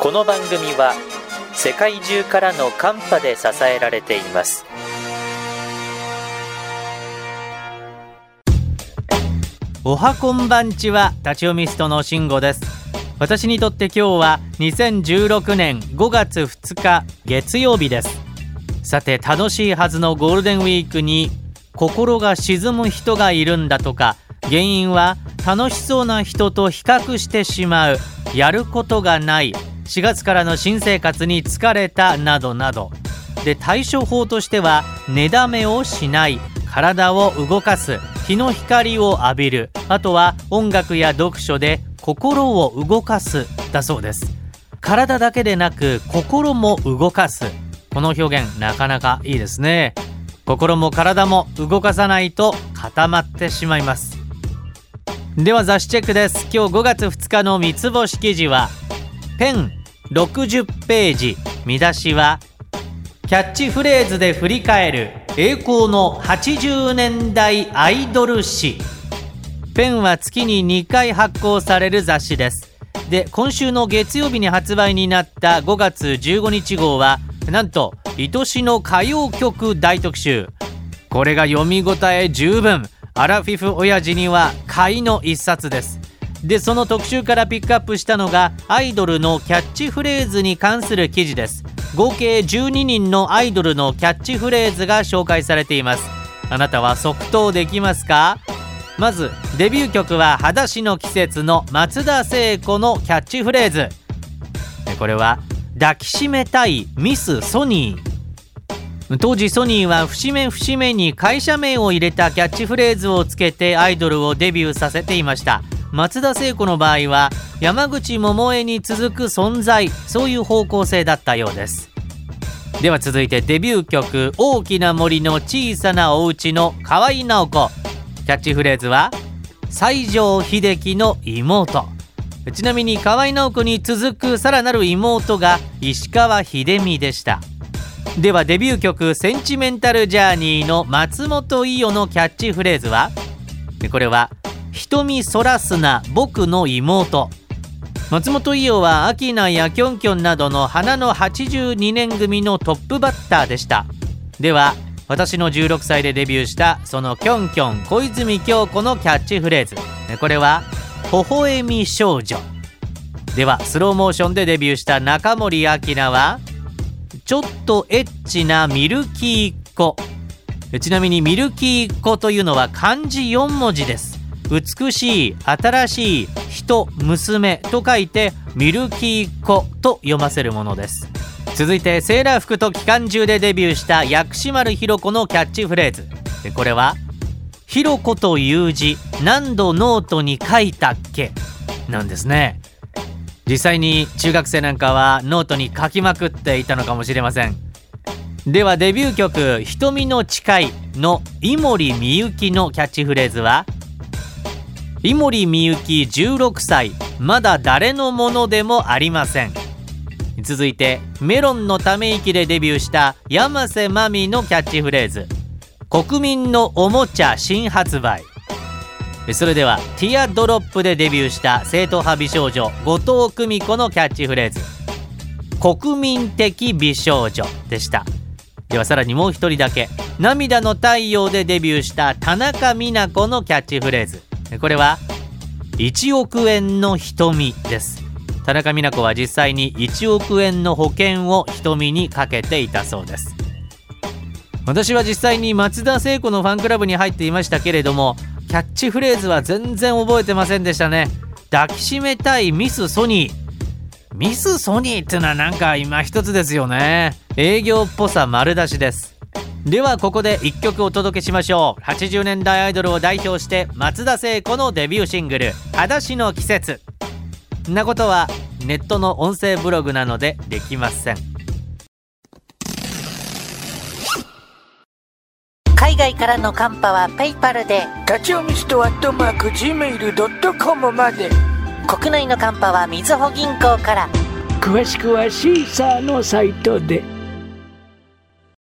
この番組は世界中からのカンパで支えられています。 おはこんばんちは、立ち読みストの慎吾です。私にとって今日は2016年5月2日月曜日です。さて、楽しいはずのゴールデンウィークに心が沈む人がいるんだとか、原因は楽しそうな人と比較してしまう、やることがない、4月からの新生活に疲れたなどなどで、対処法としては寝だめをしない、体を動かす、日の光を浴びる、あとは音楽や読書で心を動かすだそうです。体だけでなく心も動かす、この表現なかなかいいですね。心も体も動かさないと固まってしまいます。では雑誌チェックです。今日5月2日の三つ星記事はペン60ページ、見出しはキャッチフレーズで振り返る栄光の80年代アイドル誌。ペンは月に2回発行される雑誌です。で、今週の月曜日に発売になった5月15日号はなんと愛しの歌謡曲大特集。これが読み応え十分、アラフィフ親父には買いの一冊です。で、その特集からピックアップしたのがアイドルのキャッチフレーズに関する記事です。合計12人のアイドルのキャッチフレーズが紹介されています。あなたは即答できますか？まずデビュー曲は裸足の季節の松田聖子のキャッチフレーズ。これは抱きしめたいミスソニー。当時ソニーは節目節目に会社名を入れたキャッチフレーズをつけてアイドルをデビューさせていました。松田聖子の場合は山口百恵に続く存在、そういう方向性だったようです。では続いてデビュー曲大きな森の小さなお家の河合直子。キャッチフレーズは西城秀樹の妹。ちなみに河合直子に続くさらなる妹が石川秀美でした。ではデビュー曲センチメンタルジャーニーの松本伊代のキャッチフレーズは、これは瞳そらすな僕の妹。松本伊代はアキナやキョンキョンなどの花の82年組のトップバッターでした。では私の16歳でデビューしたそのキョンキョン小泉今日子のキャッチフレーズ、これは微笑み少女。ではスローモーションでデビューした中森明菜はちょっとエッチなミルキー子。ちなみにミルキー子というのは漢字4文字です。美しい、新しい、人、娘と書いてミルキー子と読ませるものです。続いてセーラー服と機関銃でデビューした薬師丸ひろ子のキャッチフレーズ。これはひろ子という字何度ノートに書いたっけなんですね。実際に中学生なんかはノートに書きまくっていたのかもしれません。ではデビュー曲瞳の誓いの井森美幸のキャッチフレーズは井森美幸16歳まだ誰のものでもありません。続いてメロンのため息でデビューした山瀬まみのキャッチフレーズ、国民のおもちゃ新発売。それではティアドロップでデビューした正統派美少女後藤久美子のキャッチフレーズ、国民的美少女でした。ではさらにもう一人だけ、涙の太陽でデビューした田中美奈子のキャッチフレーズ。これは1億円の瞳です。田中美奈子は実際に1億円の保険を瞳にかけていたそうです。私は実際に松田聖子のファンクラブに入っていましたけれども、キャッチフレーズは全然覚えてませんでしたね。抱きしめたいミスソニー。ミスソニーってのはなんか今一つですよね。営業っぽさ丸出しです。ではここで1曲お届けしましょう。80年代アイドルを代表して松田聖子のデビューシングル裸足の季節。んなことはネットの音声ブログなのでできません。 海外からのカンパはペイパルで、 立ち読みストア@gmail.com まで。 国内のカンパはみずほ銀行から。 詳しくはシーサーのサイトで。